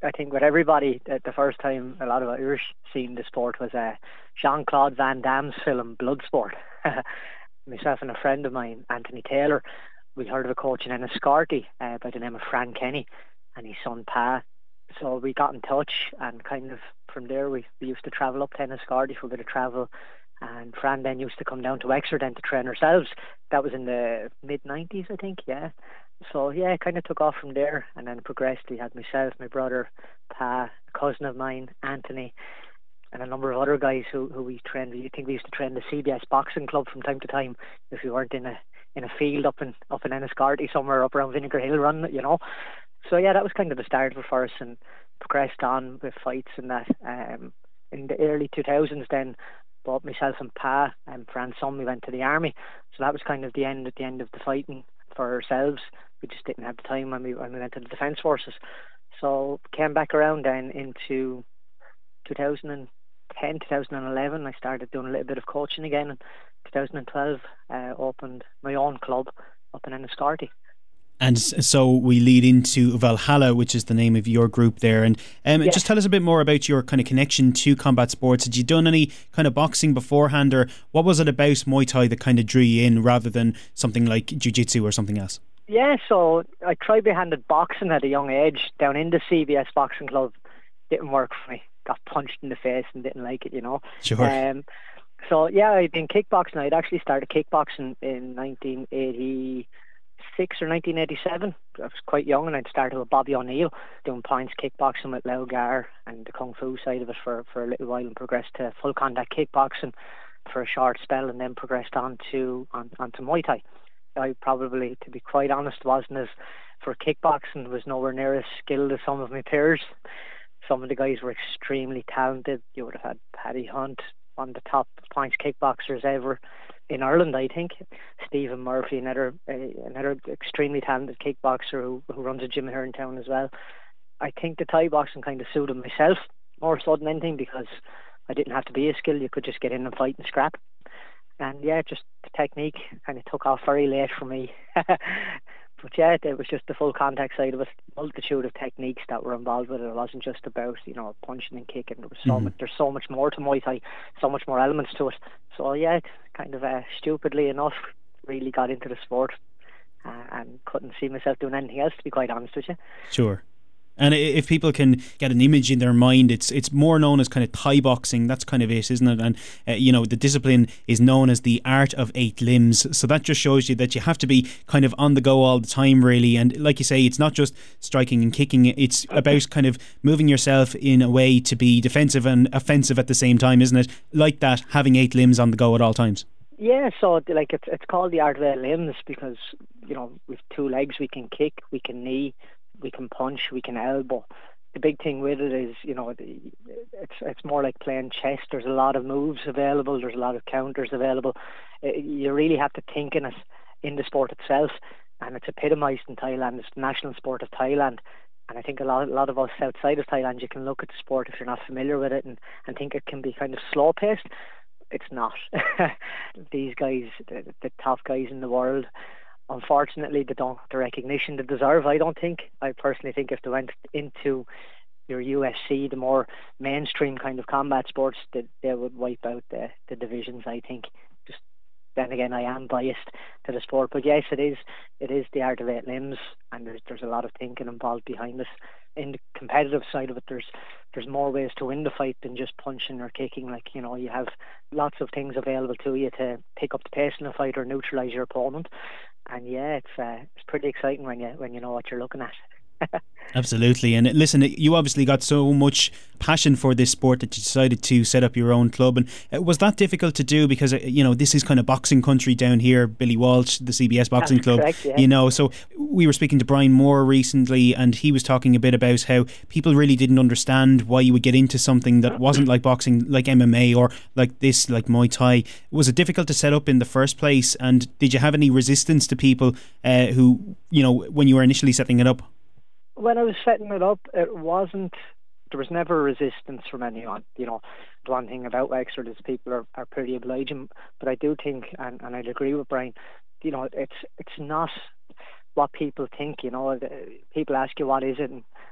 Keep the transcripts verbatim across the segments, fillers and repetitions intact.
I think with everybody, uh, the first time a lot of Irish seen the sport was uh, Jean-Claude Van Damme's film Bloodsport. Myself and a friend of mine, Anthony Taylor, we heard of a coach in Enniscorthy uh, by the name of Fran Kenny and his son Pa. So we got in touch, and kind of from there we, we used to travel up to Enniscorthy for a bit of travel. And Fran then used to come down to Wexford then to train ourselves. That was in the mid nineties, I think, yeah. So yeah, it kind of took off from there and then progressed. We had myself, my brother, Pa, a cousin of mine, Anthony, and a number of other guys who, who we trained. We think we used to train the C B S Boxing Club from time to time if we weren't in a in a field up in up in Enniscorthy somewhere up around Vinegar Hill Run, you know. So yeah, that was kind of the start of it for us, and progressed on with fights and that. Um, in the early two thousands then, both myself and Pa and Fran's son, we went to the army. So that was kind of the end at the end of the fighting for ourselves. We just didn't have the time when we when we went to the Defence Forces. So came back around then into two thousand ten, two thousand eleven. I started doing a little bit of coaching again. And twenty twelve, uh, opened my own club up in Enniscorthy. And so we lead into Valhalla, which is the name of your group there. And um, yeah. just tell us a bit more about your kind of connection to combat sports. Had you done any kind of boxing beforehand, or what was it about Muay Thai that kind of drew you in rather than something like Jiu-Jitsu or something else? Yeah, so I tried handed boxing at a young age down in the C B S Boxing Club. Didn't work for me. Got punched in the face and didn't like it, you know. Sure. Um, so yeah, I'd been kickboxing. I'd actually started kickboxing in nineteen eighty-six or nineteen eighty-seven. I was quite young, and I'd started with Bobby O'Neill doing points kickboxing with Lau Gar and the Kung Fu side of it for, for a little while, and progressed to full contact kickboxing for a short spell, and then progressed on to on, on to Muay Thai. I probably, to be quite honest, wasn't as, for kickboxing, was nowhere near as skilled as some of my peers. Some of the guys were extremely talented. You would have had Paddy Hunt, one of the top points kickboxers ever in Ireland, I think. Stephen Murphy, another uh, another extremely talented kickboxer who, who runs a gym here in town as well. I think the Thai boxing kind of suited myself more so than anything, because I didn't have to be a skill. You could just get in and fight and scrap. And yeah, just the technique kind of took off very late for me. But yeah, it was just the full contact side of it, multitude of techniques that were involved with it. It wasn't just about, you know, punching and kicking. There was so mm-hmm. much. There's so much more to Muay Thai, so much more elements to it. So yeah, kind of uh, stupidly enough, really got into the sport uh, and couldn't see myself doing anything else, to be quite honest with you. Sure. And if people can get an image in their mind, it's it's more known as kind of Thai boxing. That's kind of it, isn't it? And uh, you know, the discipline is known as the art of eight limbs. So that just shows you that you have to be kind of on the go all the time, really. And like you say, it's not just striking and kicking. It's about kind of moving yourself in a way to be defensive and offensive at the same time, isn't it? Like that, having eight limbs on the go at all times. Yeah, so like it's it's called the art of eight limbs because, you know, with two legs we can kick, we can knee, we can punch, we can elbow. The big thing with it is, you know, the, it's it's more like playing chess. There's a lot of moves available. There's a lot of counters available. Uh, you really have to think in it, in the sport itself, and it's epitomised in Thailand. It's the national sport of Thailand. And I think a lot, a lot of us outside of Thailand, you can look at the sport if you're not familiar with it and, and think it can be kind of slow-paced. It's not. These guys, the, the top guys in the world, unfortunately, they don't get the recognition they deserve, I don't think. I personally think if they went into your U F C, the more mainstream kind of combat sports, they, they would wipe out the, the divisions, I think. Just then again, I am biased to the sport. But yes, it is it is the art of eight limbs, and there's, there's a lot of thinking involved behind it. In the competitive side of it, there's there's more ways to win the fight than just punching or kicking. Like, you know, you have lots of things available to you to pick up the pace in a fight or neutralise your opponent. And yeah, it's uh, it's pretty exciting when you when you know what you're looking at. Absolutely. And listen, you obviously got so much passion for this sport that you decided to set up your own club. And was that difficult to do? Because, you know, this is kind of boxing country down here. Billy Walsh, the C B S Boxing That's Club, correct, yeah. You know, so we were speaking to Brian Moore recently, and he was talking a bit about how people really didn't understand why you would get into something that wasn't like boxing, like M M A or like this, like Muay Thai. Was it difficult to set up in the first place? And did you have any resistance to people uh, who, you know, when you were initially setting it up? When I was setting it up, it wasn't, there was never resistance from anyone. You know, the one thing about Wexford is people are, are pretty obliging, but I do think, and, and I'd agree with Brian, you know, it's it's not what people think, you know. The, people ask you what is it, and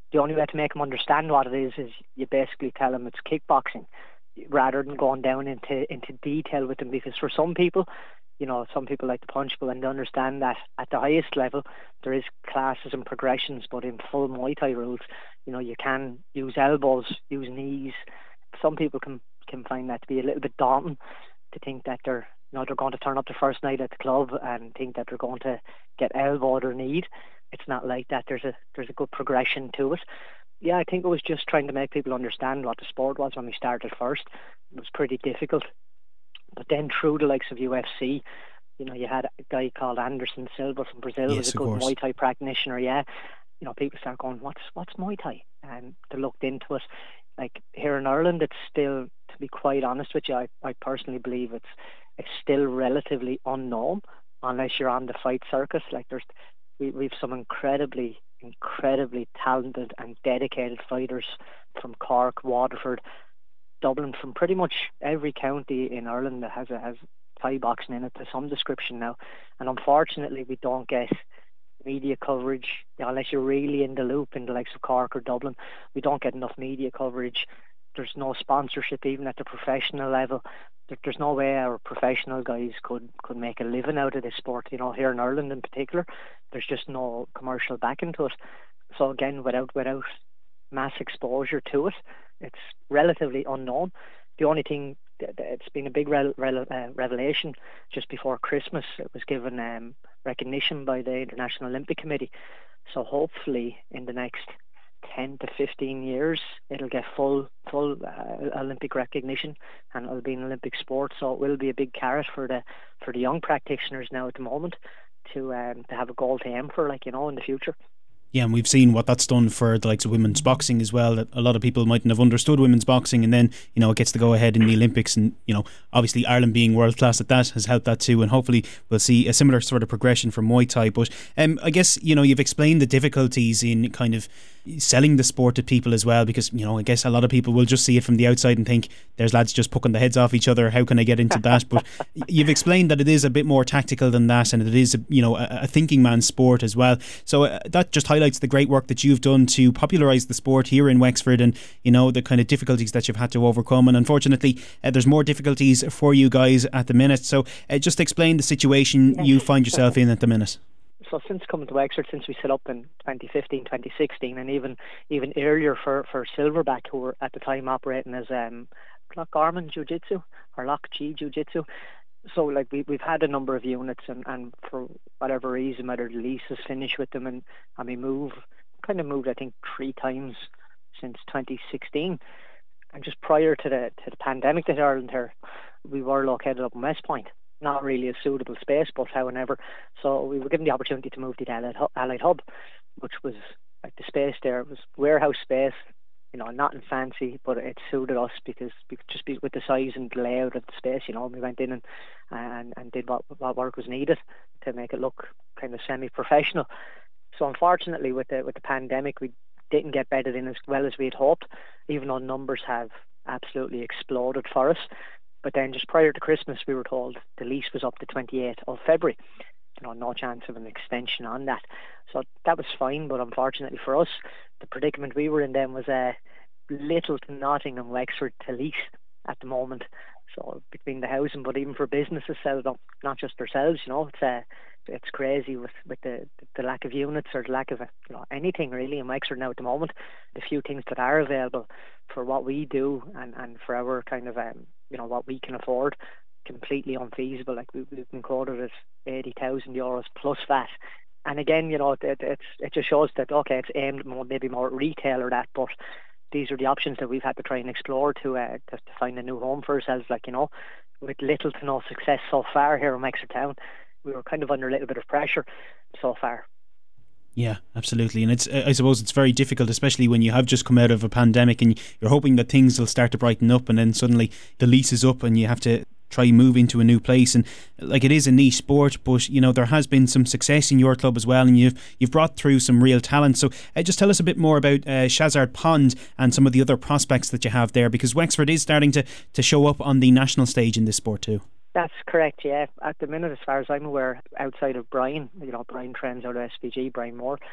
the only way to make them understand what it is is you basically tell them it's kickboxing, rather than going down into into detail with them. Because for some people, you know, some people like to punch, but when they understand that at the highest level there is classes and progressions, but in full Muay Thai rules, you know, you can use elbows, use knees. Some people can can find that to be a little bit daunting, to think that they're, you know, they're going to turn up the first night at the club and think that they're going to get elbowed or kneed. It's not like that. There's a there's a good progression to it. Yeah, I think it was just trying to make people understand what the sport was when we started first. It was pretty difficult. But then through the likes of U F C, you know, you had a guy called Anderson Silva from Brazil, Yes, was a good course. Muay Thai practitioner, yeah. You know, people start going, what's what's Muay Thai? And they looked into it. Like here in Ireland, it's still, to be quite honest with you, I, I personally believe it's it's still relatively unknown unless you're on the fight circus. Like there's, we we've some incredibly, incredibly talented and dedicated fighters from Cork, Waterford, Dublin, from pretty much every county in Ireland that has a, has Thai boxing in it to some description now. And unfortunately, we don't get media coverage, you know, unless you're really in the loop in the likes of Cork or Dublin. We don't get enough media coverage. There's no sponsorship even at the professional level. There, there's no way our professional guys could, could make a living out of this sport. You know, here in Ireland in particular, there's just no commercial backing to it. So again, without without mass exposure to it, it's relatively unknown. The only thing, it's been a big re- re- uh, revelation just before Christmas. It was given um, recognition by the International Olympic Committee. So hopefully in the next ten to fifteen years, it'll get full full uh, Olympic recognition, and it'll be an Olympic sport. So it will be a big carrot for the for the young practitioners now at the moment to um, to have a goal to aim for, like, you know, in the future. Yeah, and we've seen what that's done for the likes of women's boxing as well. That a lot of people mightn't have understood women's boxing, and then, you know, it gets to go ahead in the Olympics, and, you know, obviously Ireland being world class at that has helped that too, and hopefully we'll see a similar sort of progression for Muay Thai. But um, I guess, you know, you've explained the difficulties in kind of selling the sport to people as well, because, you know, I guess a lot of people will just see it from the outside and think there's lads just pucking the heads off each other, how can I get into that? But you've explained that it is a bit more tactical than that, and it is, you know, a, a thinking man's sport as well. So uh, that just highlights the great work that you've done to popularise the sport here in Wexford, and, you know, the kind of difficulties that you've had to overcome. And unfortunately uh, there's more difficulties for you guys at the minute. So uh, just explain the situation you find yourself in at the minute. So since coming to Wexford, since we set up in twenty fifteen, twenty sixteen, and even even earlier for, for Silverback, who were at the time operating as um, Loch Garman Jiu-Jitsu or Loch G Jiu-Jitsu. So like we, we've had a number of units, and, and for whatever reason, whether the lease is finished with them, and, and we move, kind of moved I think three times since twenty sixteen. And just prior to the to the pandemic that Ireland here, we were located up in West Point. Not really a suitable space, but however, so we were given the opportunity to move to the Allied, Allied Hub, which was like the space there. It was warehouse space, you know, nothing fancy, but it suited us because just be, with the size and the layout of the space, you know, we went in and and, and did what, what work was needed to make it look kind of semi-professional. So unfortunately, with the with the pandemic, we didn't get bedded in as well as we had hoped, even though numbers have absolutely exploded for us. But then just prior to Christmas, we were told the lease was up to twenty-eighth of February. You know, no chance of an extension on that. So that was fine, but unfortunately for us, the predicament we were in then was uh, little to nothing in Wexford to lease at the moment. So between the housing, but even for businesses set up, not just ourselves, you know, it's uh, it's crazy with, with the the lack of units or the lack of, you know, anything really in Wexford now at the moment. The few things that are available for what we do and, and for our kind of um, you know, what we can afford, completely unfeasible. Like we, we've been quoted as eighty thousand euros plus V A T. And again, you know, it, it's it just shows that, okay, it's aimed more, maybe more at retail or that, but these are the options that we've had to try and explore to, uh, to to find a new home for ourselves. Like, you know, with little to no success so far here in Wexford Town, we were kind of under a little bit of pressure so far. Yeah, absolutely. And it's, I suppose it's very difficult, especially when you have just come out of a pandemic and you're hoping that things will start to brighten up, and then suddenly the lease is up and you have to try and move into a new place. And like, it is a niche sport, but, you know, there has been some success in your club as well, and you've you've brought through some real talent. So uh, just tell us a bit more about uh, Shazard Pond and some of the other prospects that you have there, because Wexford is starting to, to show up on the national stage in this sport too. That's correct, yeah. At the minute, as far as I'm aware, outside of Brian, you know, Brian trains out of S P G, Brian Moore,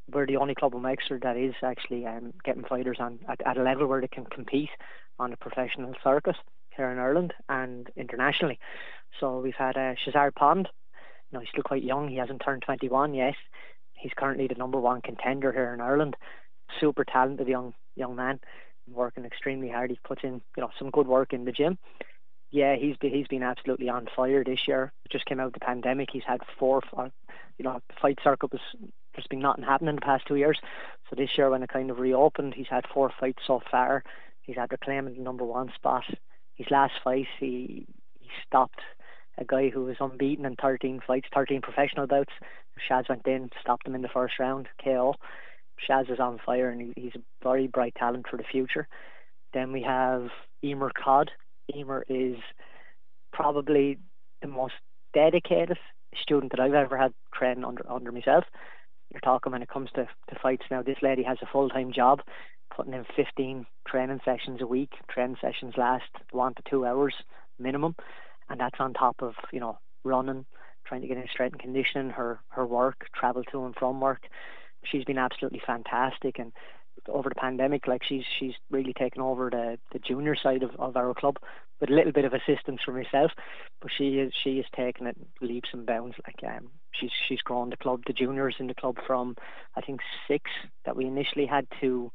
we're the only club in Wexford that is actually um, getting fighters on at, at a level where they can compete on a professional circuit here in Ireland and internationally. So we've had uh, Shazard Pond. You know, he's still quite young. He hasn't turned twenty-one yet. He's currently the number one contender here in Ireland. Super talented young young man, working extremely hard. He puts in, you know, some good work in the gym. Yeah, he's been, he's been absolutely on fire this year. Just came out of the pandemic. He's had four, uh, you know, the fight circuit was, there's been nothing happening the past two years. So this year when it kind of reopened, he's had four fights so far. He's had reclaiming the number one spot. His last fight, he he stopped a guy who was unbeaten in thirteen fights, thirteen professional bouts. Shaz went in, stopped him in the first round, K O. Shaz is on fire, and he, he's a very bright talent for the future. Then we have Emer Codd. Emer is probably the most dedicated student that I've ever had training under under myself. You're talking when it comes to, to fights now, this lady has a full-time job, putting in fifteen training sessions a week. Training sessions last one to two hours minimum, and that's on top of, you know, running, trying to get in strength and conditioning, her, her work, travel to and from work. She's been absolutely fantastic, and over the pandemic, like she's she's really taken over the, the junior side of, of our club with a little bit of assistance from herself, but she is she is taking it leaps and bounds. Like um, she's she's grown the club, the juniors in the club from I think six that we initially had to,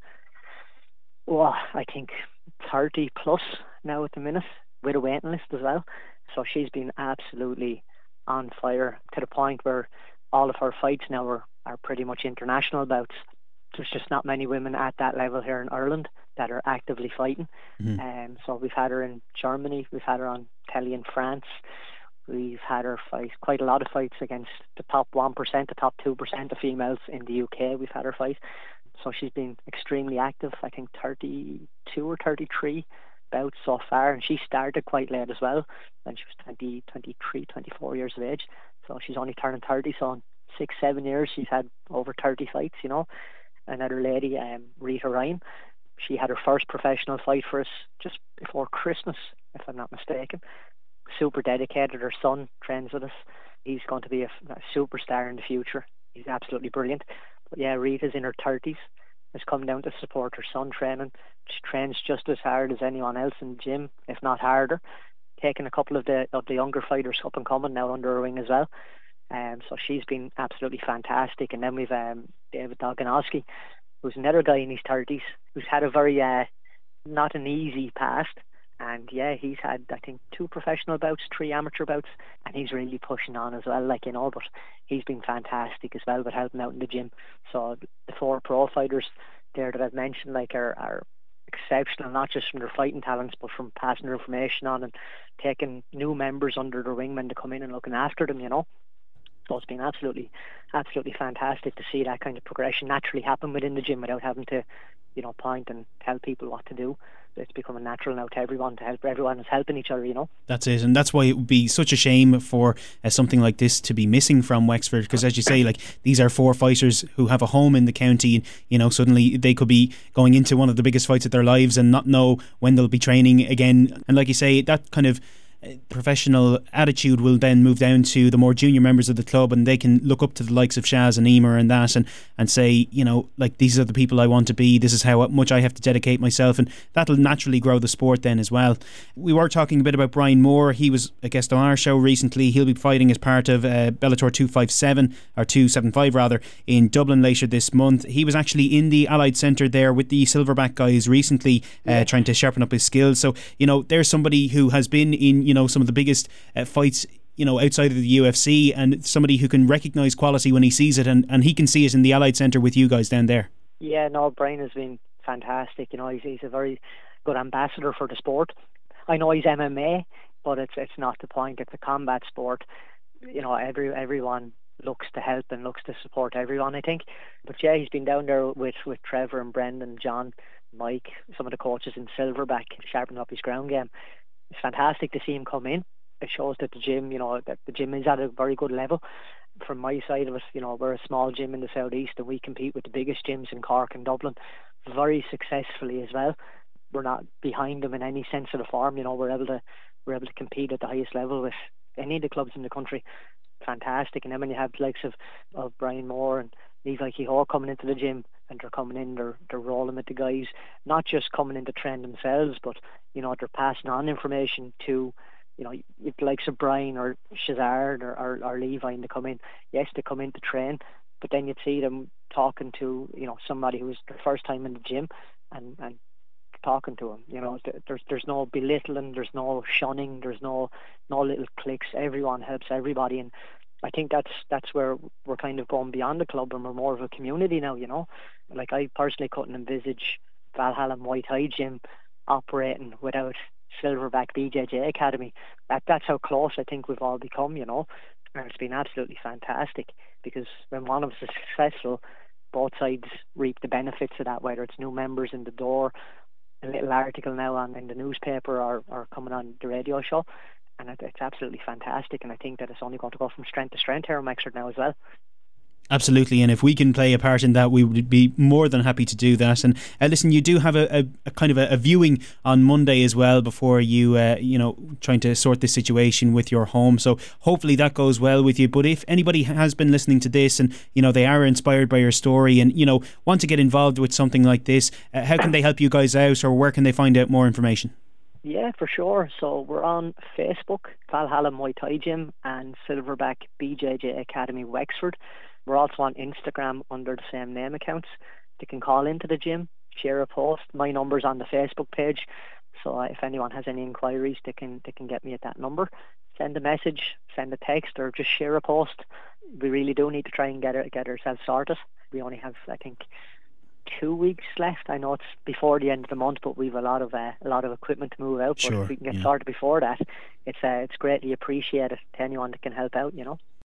well, I think thirty plus now at the minute, with a waiting list as well. So she's been absolutely on fire to the point where all of her fights now are, are pretty much international bouts. There's just not many women at that level here in Ireland that are actively fighting. Mm-hmm. Um, so we've had her in Germany, we've had her on telly in France, we've had her fight quite a lot of fights against the top one percent, the top two percent of females in the U K. We've had her fight. So she's been extremely active, I think thirty-two or thirty-three bouts so far, and she started quite late as well when she was twenty, twenty-three, twenty-four years of age. So she's only turning thirty, so in six, seven years she's had over thirty fights, you know. Another lady, um, Rita Ryan, she had her first professional fight for us just before Christmas, if I'm not mistaken. Super dedicated. Her son trains with us. He's going to be a, a superstar in the future. He's absolutely brilliant. But yeah, Rita's in her thirties. Has come down to support her son training. She trains just as hard as anyone else in the gym, if not harder. Taking a couple of the of the younger fighters up and coming now under her wing as well. Um, so she's been absolutely fantastic. And then we've um, David Dolganowski, who's another guy in his thirties, who's had a very, uh, not an easy past. And yeah, he's had, I think, two professional bouts, three amateur bouts, and he's really pushing on as well, like, you know, but he's been fantastic as well with helping out in the gym. So the four pro fighters there that I've mentioned, like, are, are exceptional, not just from their fighting talents, but from passing their information on and taking new members under their wing when they come in and looking after them, you know. So it's been absolutely, absolutely fantastic to see that kind of progression naturally happen within the gym without having to, you know, point and tell people what to do. It's becoming natural now to everyone, to help everyone is helping each other, you know. That's it, and that's why it would be such a shame for uh, something like this to be missing from Wexford, because as you say, like, these are four fighters who have a home in the county, and, you know, suddenly they could be going into one of the biggest fights of their lives and not know when they'll be training again. And like you say, that kind of professional attitude will then move down to the more junior members of the club, and they can look up to the likes of Shaz and Emer and that and, and say, you know, like, these are the people I want to be, this is how much I have to dedicate myself, and that'll naturally grow the sport then as well. We were talking a bit about Brian Moore. He was a guest on our show recently. He'll be fighting as part of uh, Bellator two fifty-seven or two seventy-five rather in Dublin later this month. He was actually in the Allied Centre there with the Silverback guys recently, uh, yeah. trying to sharpen up his skills. So, you know, there's somebody who has been in, you know, some of the biggest uh, fights, you know, outside of the U F C, and somebody who can recognise quality when he sees it, and, and he can see it in the Allied Centre with you guys down there. Yeah, no, Brian has been fantastic. You know, he's, he's a very good ambassador for the sport. I know he's M M A, but it's it's not the point. It's a combat sport. You know, every everyone looks to help and looks to support everyone, I think. But yeah, he's been down there with, with Trevor and Brendan, John, Mike, some of the coaches in Silverback, sharpening up his ground game. It's fantastic to see him come in. It shows that the gym, you know, that the gym is at a very good level. From my side of it, you know, we're a small gym in the southeast, and we compete with the biggest gyms in Cork and Dublin very successfully as well. We're not behind them in any sense of the form. You know, we're able to we're able to compete at the highest level with any of the clubs in the country. Fantastic. And then when you have the likes of, of Brian Moore and Levi Kehoe coming into the gym, and they're coming in, they're, they're rolling with the guys, not just coming in to train themselves, but, you know, they're passing on information to, you know, if the likes of Brian or Shazard or, or, or Levi, and they come in, yes, they come in to train, but then you'd see them talking to, you know, somebody who was their first time in the gym, and, and talking to him. You know, there's there's no belittling, there's no shunning, there's no no little cliques. Everyone helps everybody, and I think that's that's where we're kind of going beyond the club, and we're more of a community now. You know, like I personally couldn't envisage Valhalla Muay Thai Gym operating without Silverback B J J Academy. That that's how close I think we've all become. You know, and it's been absolutely fantastic, because when one of us is successful, both sides reap the benefits of that. Whether it's new members in the door, a little article now on in the newspaper, or, or coming on the radio show, and it, it's absolutely fantastic. And I think that it's only going to go from strength to strength here in Wexford now as well. Absolutely, and if we can play a part in that, we would be more than happy to do that. And uh, listen, you do have a, a, a kind of a, a viewing on Monday as well, before you, uh, you know, trying to sort this situation with your home. So hopefully that goes well with you. But if anybody has been listening to this, and you know they are inspired by your story, and you know want to get involved with something like this, uh, how can they help you guys out, or where can they find out more information? Yeah, for sure. So we're on Facebook, Valhalla Muay Thai Gym, and Silverback B J J Academy Wexford. We're also on Instagram under the same name accounts. They can call into the gym, share a post. My number's on the Facebook page, so if anyone has any inquiries, they can they can get me at that number. Send a message, send a text, or just share a post. We really do need to try and get it, get ourselves sorted. We only have, I think, two weeks left. I know it's before the end of the month, but we've a lot of uh, a lot of equipment to move out. But Sure, if we can get yeah. started before that, it's uh, it's greatly appreciated to anyone that can help out. You know.